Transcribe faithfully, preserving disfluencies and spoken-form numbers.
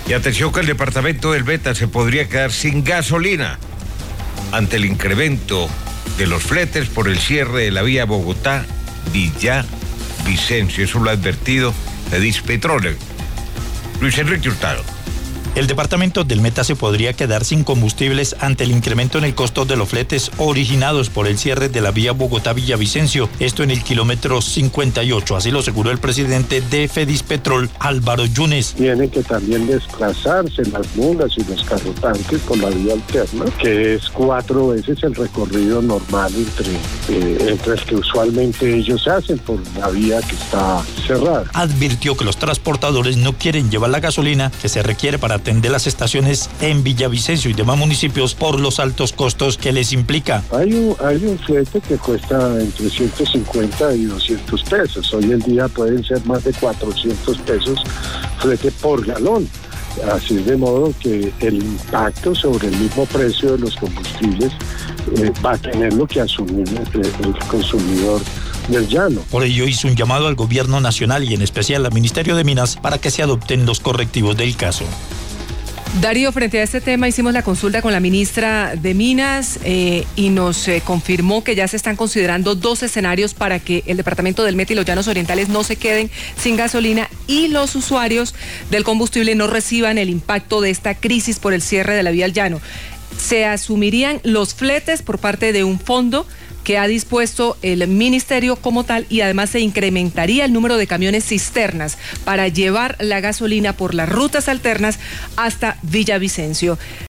Y atención que el departamento del Meta se podría quedar sin gasolina ante el incremento de los fletes por el cierre de la vía Bogotá-Villavicencio. Eso lo ha advertido Edispetrol. Luis Enrique Hurtado. El departamento del Meta se podría quedar sin combustibles ante el incremento en el costo de los fletes originados por el cierre de la vía Bogotá-Villavicencio, esto en el kilómetro cincuenta y ocho, así lo aseguró el presidente de Fedispetrol, Álvaro Yunes. Tienen que también desplazarse las mulas y los carrotanques por la vía alterna, que es cuatro veces el recorrido normal entre, eh, entre el que usualmente ellos hacen por la vía que está cerrada. Advirtió que los transportadores no quieren llevar la gasolina que se requiere para atender las estaciones en Villavicencio y demás municipios por los altos costos que les implica. Hay un, hay un flete que cuesta entre ciento cincuenta y doscientos pesos. Hoy en día pueden ser más de cuatrocientos pesos flete por galón. Así de modo que el impacto sobre el mismo precio de los combustibles eh, va a tener lo que asumir el, el consumidor del llano. Por ello hizo un llamado al gobierno nacional y en especial al Ministerio de Minas para que se adopten los correctivos del caso. Darío, frente a este tema hicimos la consulta con la ministra de Minas eh, y nos eh, confirmó que ya se están considerando dos escenarios para que el departamento del Meta y los Llanos Orientales no se queden sin gasolina y los usuarios del combustible no reciban el impacto de esta crisis por el cierre de la vía al llano. Se asumirían los fletes por parte de un fondo que ha dispuesto el ministerio como tal y además se incrementaría el número de camiones cisternas para llevar la gasolina por las rutas alternas hasta Villavicencio.